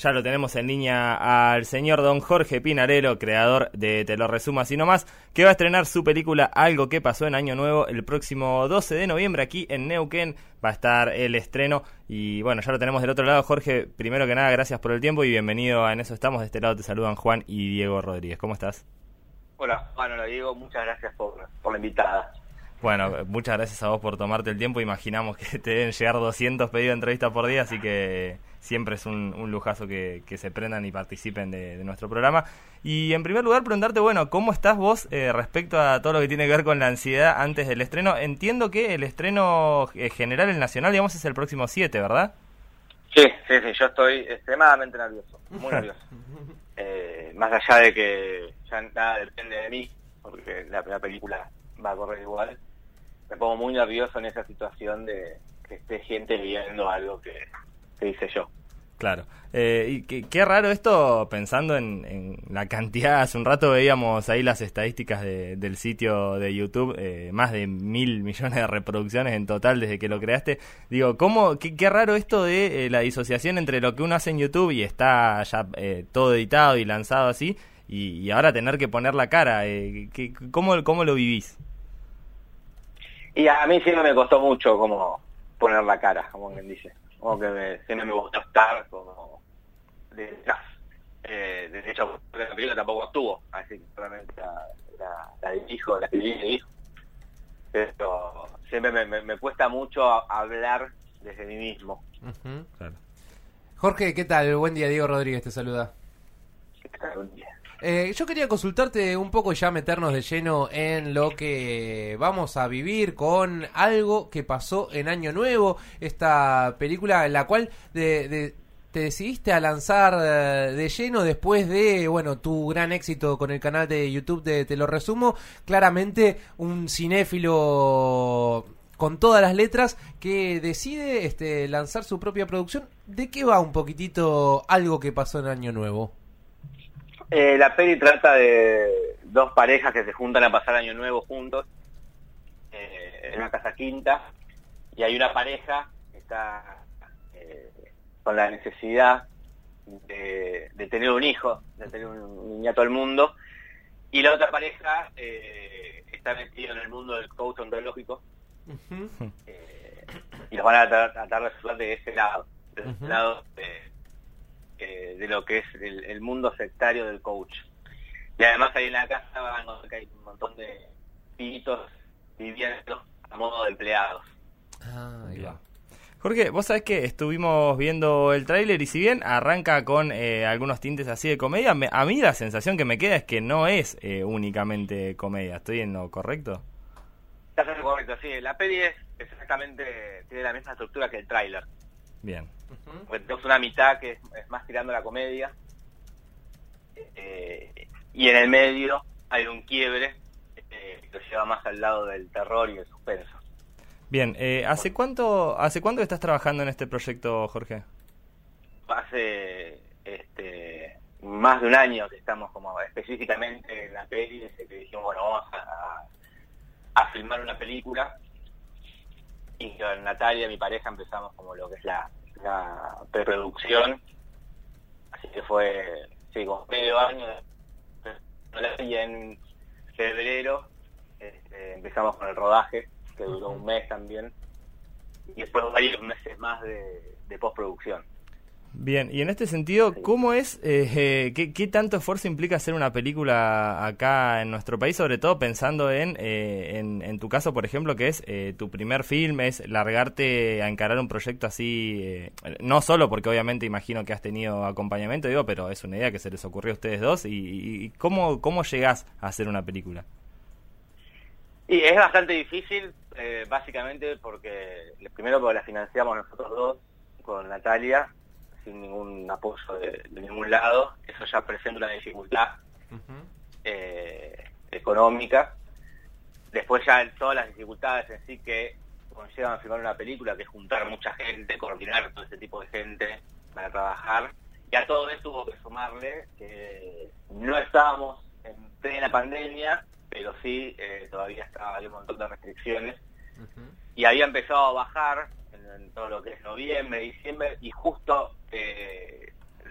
Ya lo tenemos en línea al señor don Jorge Pinarello, creador de Te lo resumo así nomás, que va a estrenar su película Algo que pasó en Año Nuevo el próximo 12 de noviembre aquí en Neuquén. Va a estar el estreno y bueno, ya lo tenemos del otro lado. Jorge, primero que nada, gracias por el tiempo y bienvenido a En Eso Estamos. De este lado te saludan Juan y Diego Rodríguez. ¿Cómo estás? Hola, Juan, hola Diego, muchas gracias por la invitada. Bueno, muchas gracias a vos por tomarte el tiempo. Imaginamos que te deben llegar 200 pedidos de entrevista por día, así que siempre es un lujazo que se prendan y participen de nuestro programa. Y en primer lugar, preguntarte, bueno, ¿cómo estás vos respecto a todo lo que tiene que ver con la ansiedad antes del estreno? Entiendo que el estreno general, el nacional, digamos, es el próximo 7, ¿verdad? Sí, yo estoy extremadamente nervioso, muy nervioso. Más allá de que ya nada depende de mí, porque la película va a correr igual, me pongo muy nervioso en esa situación de que esté gente viendo algo que hice yo. Claro. Y qué raro esto, pensando en la cantidad. Hace un rato veíamos ahí las estadísticas del sitio de YouTube, más de 1.000 millones de reproducciones en total desde que lo creaste. Digo, qué raro esto de la disociación entre lo que uno hace en YouTube y está ya todo editado y lanzado así, y ahora tener que poner la cara. ¿Cómo lo vivís? Y a mí siempre me costó mucho como poner la cara, como quien dice. Como que siempre me gustó estar como detrás. De hecho, la película tampoco estuvo, así que solamente la dirijo, la dirijo. Pero siempre me cuesta mucho hablar desde mí mismo. Uh-huh. Claro. Jorge, ¿qué tal? Buen día, Diego Rodríguez te saluda. ¿Qué tal? Buen día. Yo quería consultarte un poco, ya meternos de lleno en lo que vamos a vivir con Algo que pasó en Año Nuevo, esta película en la cual te decidiste a lanzar de lleno después de, bueno, tu gran éxito con el canal de YouTube de Te lo resumo. Claramente un cinéfilo con todas las letras que decide lanzar su propia producción. ¿De qué va un poquitito Algo que pasó en Año Nuevo? La peli trata de dos parejas que se juntan a pasar Año Nuevo juntos en una casa quinta, y hay una pareja que está con la necesidad de tener un hijo, de tener un niñato al mundo, y la otra pareja está metida en el mundo del coach ontológico. Uh-huh. Y los van a tratar de ayudar de ese lado, del lado de lo que es el mundo sectario del coach. Y además ahí en la casa van a hay un montón de pibitos viviendo a modo de empleados. Ahí va. Jorge, vos sabés que estuvimos viendo el tráiler y si bien arranca con algunos tintes así de comedia, a mí la sensación que me queda es que no es únicamente comedia. ¿Estoy en lo correcto? Estás en lo correcto, sí. La peli es exactamente, tiene la misma estructura que el tráiler. Bien. Porque tenemos una mitad que es más tirando a la comedia, y en el medio hay un quiebre que lo lleva más al lado del terror y el suspenso. Bien, ¿hace cuánto estás trabajando en este proyecto, Jorge? Hace más de un año que estamos como específicamente en la peli, desde que dijimos, bueno, vamos a filmar una película, y con Natalia, mi pareja, empezamos como lo que es la preproducción, así que fue como medio año. Y en febrero empezamos con el rodaje, que duró un mes también, y después varios meses más de postproducción. Bien, y en este sentido, ¿cómo es, qué tanto esfuerzo implica hacer una película acá en nuestro país, sobre todo pensando en tu caso, por ejemplo, que es tu primer film, es largarte a encarar un proyecto así, no solo porque obviamente imagino que has tenido acompañamiento, digo, pero es una idea que se les ocurrió a ustedes dos, y ¿cómo llegás a hacer una película? Y es bastante difícil, básicamente porque la financiamos nosotros dos con Natalia, sin ningún apoyo de ningún lado. Eso ya presenta una dificultad económica. Después ya todas las dificultades en sí que conllevan a filmar una película, que es juntar mucha gente, coordinar todo ese tipo de gente para trabajar, y a todo eso hubo que sumarle que no estábamos en plena pandemia, pero sí todavía había un montón de restricciones, y había empezado a bajar en todo lo que es noviembre, diciembre, y justo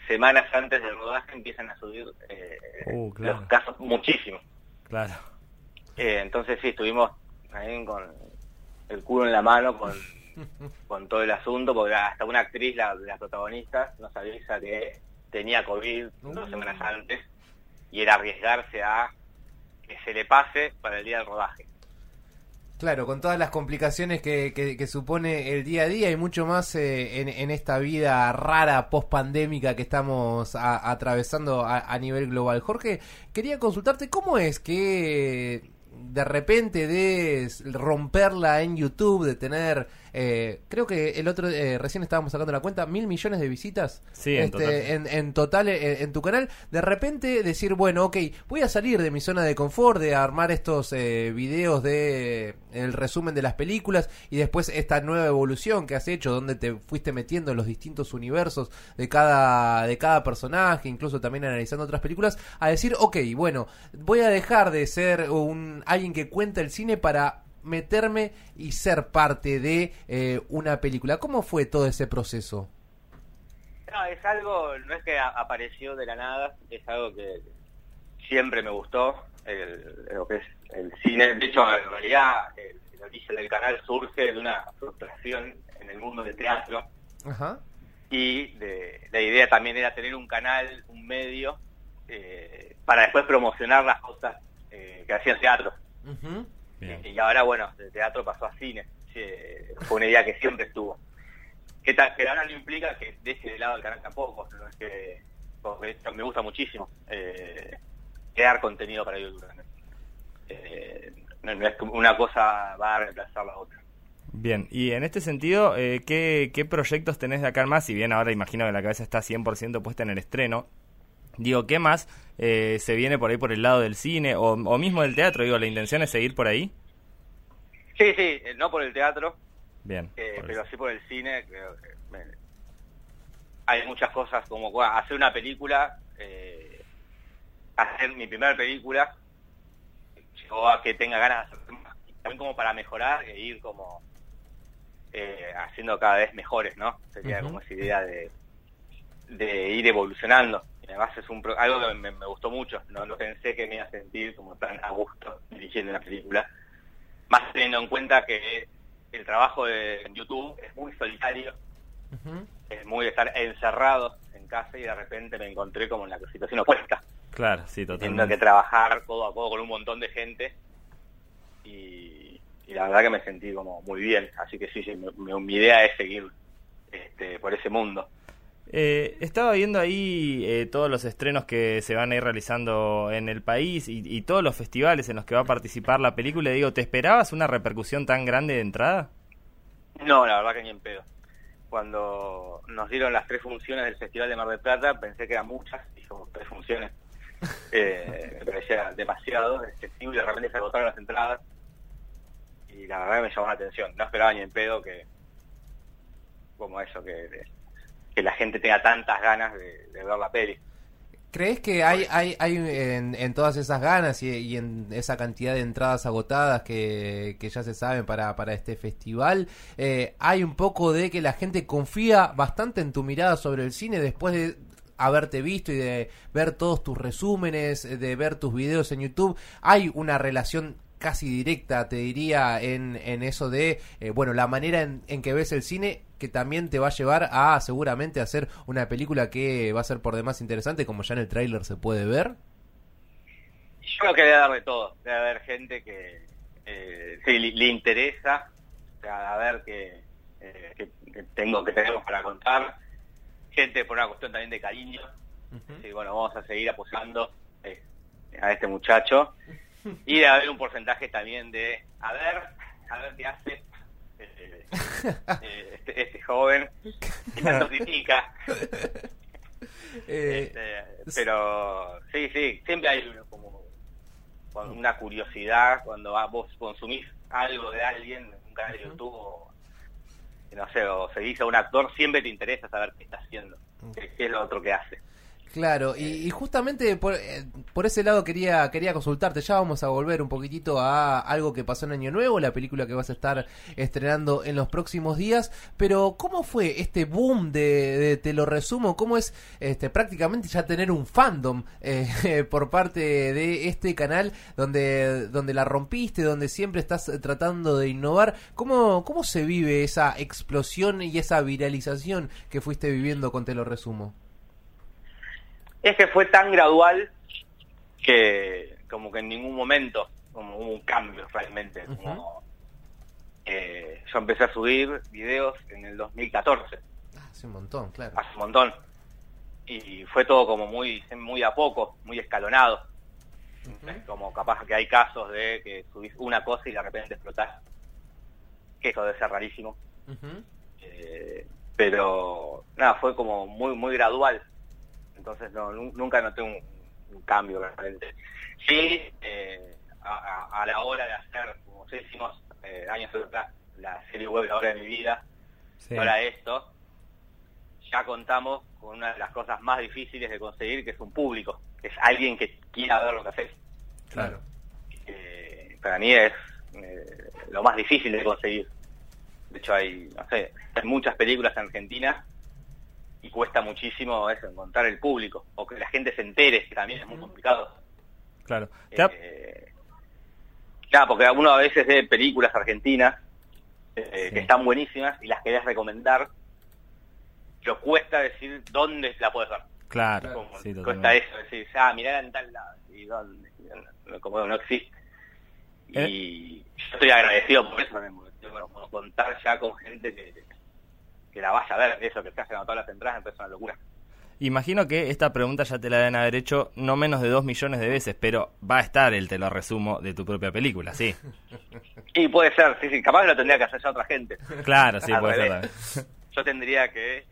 semanas antes del rodaje empiezan a subir claro. los casos muchísimo. Claro. Entonces sí, estuvimos también con el culo en la mano con todo el asunto, porque hasta una actriz, la protagonista, nos avisa que tenía COVID 2 semanas antes, y era arriesgarse a que se le pase para el día del rodaje. Claro, con todas las complicaciones que supone el día a día y mucho más en esta vida rara post-pandémica que estamos atravesando a nivel global. Jorge, quería consultarte, ¿cómo es que de repente de romperla en YouTube, de tener, creo que el otro, recién estábamos sacando la cuenta, 1.000 millones de visitas sí, en total en tu canal, de repente decir, bueno, ok, voy a salir de mi zona de confort, de armar estos videos de el resumen de las películas y después esta nueva evolución que has hecho, donde te fuiste metiendo en los distintos universos de cada personaje, incluso también analizando otras películas, a decir, ok, bueno, voy a dejar de ser alguien que cuenta el cine para meterme y ser parte de una película. ¿Cómo fue todo ese proceso? No, es algo, no es que apareció de la nada, es algo que siempre me gustó, lo que es el cine. De hecho, en realidad, el origen del canal surge de una frustración en el mundo del teatro. Ajá. Y la idea también era tener un canal, un medio, para después promocionar las cosas que hacían teatro. Uh-huh. Y ahora, bueno, de teatro pasó a cine. Fue una idea que siempre estuvo. Que ahora no implica que deje de lado el canal tampoco, no es que, porque me gusta muchísimo crear contenido para YouTube. No es que una cosa va a reemplazar la otra. Bien, y en este sentido, ¿qué proyectos tenés de acá en más? Si bien ahora imagino que la cabeza está 100% puesta en el estreno, digo, ¿qué más se viene por ahí por el lado del cine o mismo del teatro? Digo, ¿la intención es seguir por ahí? Sí, no por el teatro. Bien. Pero sí por el cine. Creo que hay muchas cosas como hacer una película, hacer mi primera película, llegó a que tenga ganas de hacer más, también como para mejorar e ir como haciendo cada vez mejores, ¿no? Sería como esa idea de ir evolucionando. Y además es algo que me gustó mucho, no pensé que me iba a sentir como tan a gusto dirigiendo una película, más teniendo en cuenta que el trabajo en YouTube es muy solitario. Uh-huh. Es muy estar encerrado en casa y de repente me encontré como en la situación opuesta. Claro, sí, totalmente. Teniendo que trabajar codo a codo con un montón de gente y la verdad que me sentí como muy bien. Así que sí, mi idea es seguir por ese mundo. Estaba viendo ahí todos los estrenos que se van a ir realizando en el país y todos los festivales en los que va a participar la película. Digo, ¿te esperabas una repercusión tan grande de entrada? No, la verdad que ni en pedo. Cuando nos dieron las 3 funciones del Festival de Mar del Plata, pensé que eran muchas, y como 3 funciones. Me parecía demasiado excesivo y de repente se agotaron las entradas. Y la verdad que me llamó la atención. No esperaba ni en pedo que la gente tenga tantas ganas de ver la peli. ¿Crees que hay en todas esas ganas y en esa cantidad de entradas agotadas que ya se saben para este festival, hay un poco de que la gente confía bastante en tu mirada sobre el cine después de haberte visto y de ver todos tus resúmenes, de ver tus videos en YouTube? ¿Hay una relación casi directa, te diría, en eso de, la manera en que ves el cine, que también te va a llevar a seguramente hacer una película que va a ser por demás interesante, como ya en el tráiler se puede ver? Yo creo que debe haber de todo. Debe haber gente que sí, le interesa, o sea, a ver qué tenemos para contar. Gente por una cuestión también de cariño. Uh-huh. Sí, bueno, vamos a seguir apoyando a este muchacho. Y debe haber un porcentaje también de a ver qué hace este joven que tanto critica. Pero sí, siempre hay como una curiosidad cuando vos consumís algo de alguien en un canal de YouTube o seguís a un actor, siempre te interesa saber qué está haciendo, qué es lo otro que hace. Claro, y justamente por ese lado quería consultarte. Ya vamos a volver un poquitito a algo que pasó en Año Nuevo, la película que vas a estar estrenando en los próximos días. Pero ¿cómo fue este boom de Te lo resumo? ¿Cómo es prácticamente ya tener un fandom por parte de este canal donde la rompiste, donde siempre estás tratando de innovar? ¿Cómo se vive esa explosión y esa viralización que fuiste viviendo con Te lo resumo? Es que fue tan gradual que como que en ningún momento como hubo un cambio realmente. Como, yo empecé a subir videos en el 2014. Hace un montón, claro. Hace un montón. Y fue todo como muy a poco, muy escalonado. Como capaz que hay casos de que subís una cosa y de repente explotás. Que eso debe ser rarísimo. Pero nada, fue como muy gradual. Entonces nunca noté un cambio realmente. Sí, a la hora de hacer, como ya hicimos años atrás, la serie web La Hora de mi vida, sí. Ahora esto, ya contamos con una de las cosas más difíciles de conseguir, que es un público, que es alguien que quiera ver lo que haces. Claro. Para mí es lo más difícil de conseguir. De hecho hay muchas películas en Argentina y cuesta muchísimo eso, encontrar el público, o que la gente se entere, que también es muy complicado. Claro. Claro, porque uno a veces ve películas argentinas que están buenísimas y las querés recomendar, pero cuesta decir dónde la puedes ver. Claro, sí, cuesta eso, decir, mirá en tal lado, y dónde, como no existe. Y yo estoy agradecido por eso también, porque por contar ya con gente que la vaya a ver, eso que se hacen a todas las entradas, entonces es una locura. Imagino que esta pregunta ya te la deben haber hecho no menos de 2 millones de veces, pero va a estar el Te lo resumo de tu propia película, ¿sí? Y puede ser, sí, capaz lo tendría que hacer ya otra gente. Claro, sí, puede ser. Yo tendría que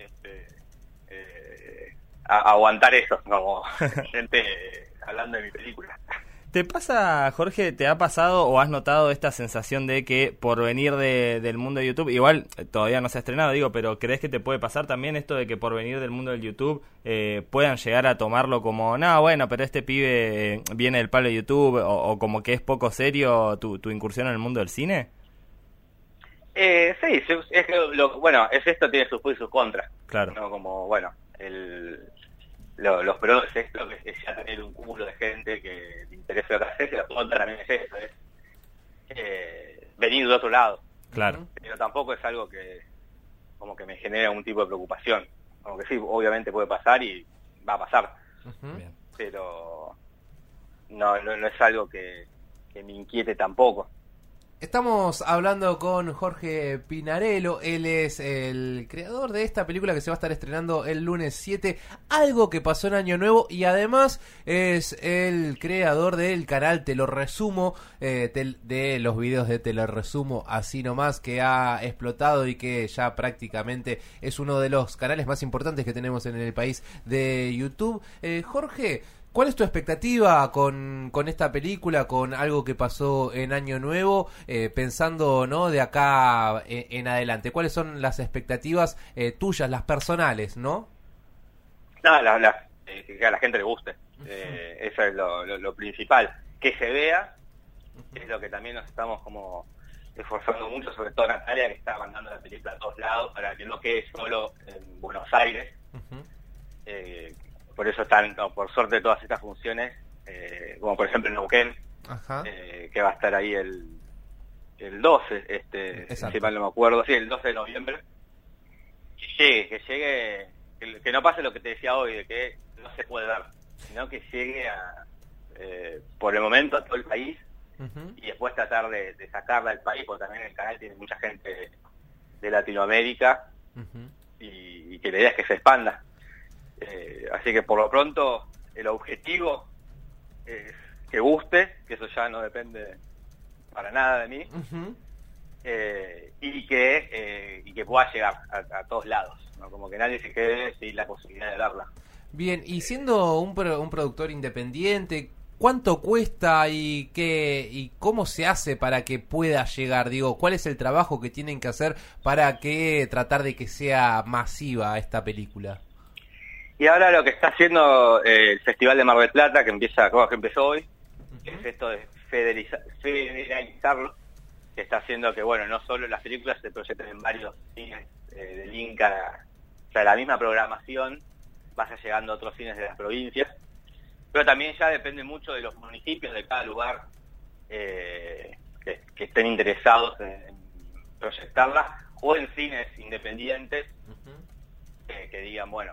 aguantar eso, como gente hablando de mi película. ¿Te pasa, Jorge, te ha pasado o has notado esta sensación de que por venir del mundo de YouTube, igual todavía no se ha estrenado, digo, pero ¿crees que te puede pasar también esto de que por venir del mundo del YouTube puedan llegar a tomarlo como, no, bueno, pero este pibe viene del palo de YouTube, o como que es poco serio tu incursión en el mundo del cine? Sí, es que bueno, es esto, tiene sus pros y sus contras. Claro. ¿No? Como, bueno, los pros es esto, que es ya tener un cúmulo de gente que le interesa lo que haces, y la contra también es eso, es venir de otro lado. Claro. Pero tampoco es algo que como que me genera un tipo de preocupación. Como que sí, obviamente puede pasar y va a pasar. Bien. Pero no es algo que me inquiete tampoco. Estamos hablando con Jorge Pinarello. Él es el creador de esta película que se va a estar estrenando el lunes 7, Algo que pasó en Año Nuevo, y además es el creador del canal Te lo resumo, de los videos de Te lo resumo así nomás, que ha explotado y que ya prácticamente es uno de los canales más importantes que tenemos en el país de YouTube. Jorge, ¿cuál es tu expectativa con esta película, con Algo que pasó en Año Nuevo, pensando, ¿no?, de acá en adelante? ¿Cuáles son las expectativas tuyas, las personales, no? No, que a la gente le guste. Eso es lo principal. Que se vea, es lo que también nos estamos como esforzando mucho, sobre todo Natalia, que está mandando la película a todos lados para que no quede solo en Buenos Aires. Por eso están, por suerte, todas estas funciones, como por ejemplo en Neuquén, que va a estar ahí el 12, si mal no me acuerdo, sí, el 12 de noviembre. Que llegue, que no pase lo que te decía hoy, de que no se puede ver, sino que llegue por el momento a todo el país, y después tratar de sacarla del país, porque también el canal tiene mucha gente de Latinoamérica, y que la idea es que se expanda. Así que por lo pronto el objetivo es que guste, que eso ya no depende para nada de mí, y que pueda llegar a todos lados, ¿no? Como que nadie se quede sin la posibilidad de verla. Bien, y siendo un productor independiente, ¿cuánto cuesta y cómo se hace para que pueda llegar? Digo, ¿cuál es el trabajo que tienen que hacer para tratar de que sea masiva esta película? Y ahora lo que está haciendo el Festival de Mar del Plata, que empezó hoy, que es esto de federalizarlo, que está haciendo que, bueno, no solo las películas se proyecten en varios cines del Inca, o sea, la misma programación vaya llegando a otros cines de las provincias, pero también ya depende mucho de los municipios de cada lugar que estén interesados en proyectarla, o en cines independientes que digan, bueno,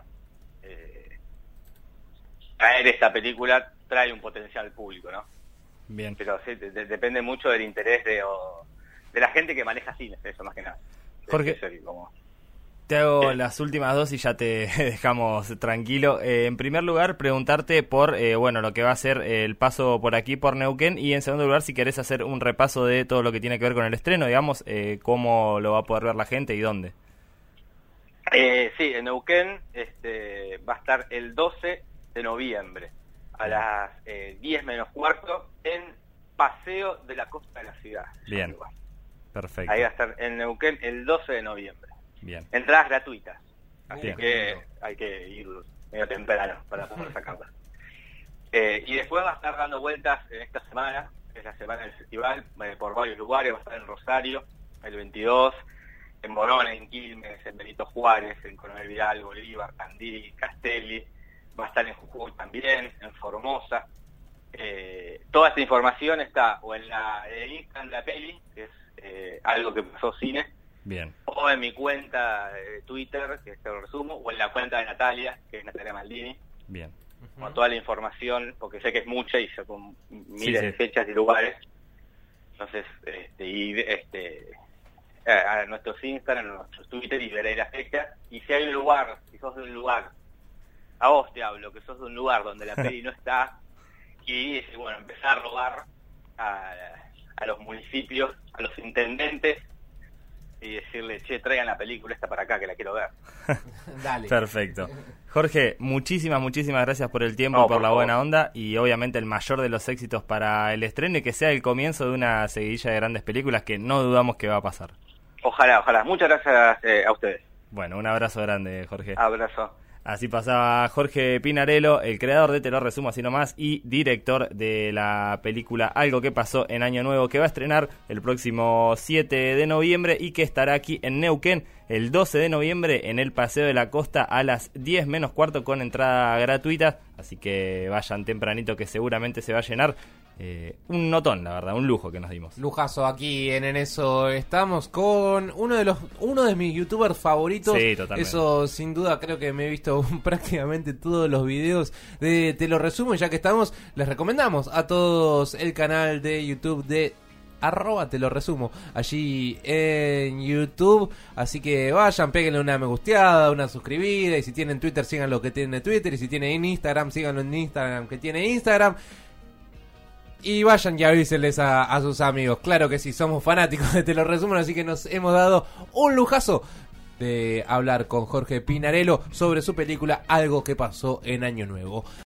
traer esta película trae un potencial público, ¿no? Bien. Pero sí, depende mucho del interés de la gente que maneja cines, eso más que nada. Jorge, te hago las últimas dos y ya te dejamos tranquilo. En primer lugar, preguntarte por bueno, lo que va a ser el paso por aquí, por Neuquén, y en segundo lugar, si querés hacer un repaso de todo lo que tiene que ver con el estreno, digamos, cómo lo va a poder ver la gente y dónde. Sí, en Neuquén va a estar el 12 de noviembre a las 10 menos cuarto en Paseo de la Costa de la Ciudad. Bien, perfecto. Ahí va a estar en Neuquén el 12 de noviembre. Bien. Entradas gratuitas, así Bien. que hay que ir medio temprano para poder sacarlas. Y después va a estar dando vueltas en esta semana, que es la semana del festival, por varios lugares. Va a estar en Rosario el 22, en Morón, en Quilmes, en Benito Juárez, en Coronel Vidal, Bolívar, Tandil, Castelli. Va a estar en Jujuy también, en Formosa. Toda esta información está o en el Instagram de la peli, que es algo que pasó cine. Bien. O en mi cuenta de Twitter, que te lo resumo, o en la cuenta de Natalia, que es Natalia Maldini. Bien. Con toda la información, porque sé que es mucha y se con miles Sí. de fechas y lugares. Entonces, a nuestros Instagram, a nuestros Twitter, y veréis las fechas. Y si hay un lugar, si sos de un lugar, a vos te hablo, que sos de un lugar donde la peli no está, y bueno, empezar a robar a los municipios, a los intendentes, y decirle, che, traigan la película esta para acá, que la quiero ver. Dale. Perfecto. Jorge, muchísimas gracias por el tiempo, No, por por la favor. buena onda, y obviamente el mayor de los éxitos para el estreno, y que sea el comienzo de una seguidilla de grandes películas que no dudamos que va a pasar. Ojalá. Muchas gracias a ustedes. Bueno, un abrazo grande, Jorge. Abrazo. Así pasaba Jorge Pinarello, el creador de Te lo resumo así nomás y director de la película Algo que pasó en Año Nuevo, que va a estrenar el próximo 7 de noviembre y que estará aquí en Neuquén el 12 de noviembre en el Paseo de la Costa a las 10 menos cuarto con entrada gratuita. Así que vayan tempranito, que seguramente se va a llenar. Un notón, la verdad, un lujo que nos dimos. Lujazo, aquí en eso estamos con uno de mis youtubers favoritos. Sí, totalmente. Eso sin duda, creo que me he visto prácticamente todos los videos de Te lo resumo, y ya que estamos, les recomendamos a todos el canal de YouTube de @te lo resumo allí en YouTube, así que vayan, péguenle una me gusteada, una suscribida, y si tienen Twitter sigan lo que tiene Twitter, y si tienen Instagram síganlo en Instagram que tiene Instagram. Y vayan y avísenles a sus amigos. Claro que sí, somos fanáticos de Te lo resumo, así que nos hemos dado un lujazo de hablar con Jorge Pinarello sobre su película Algo que pasó en Año Nuevo.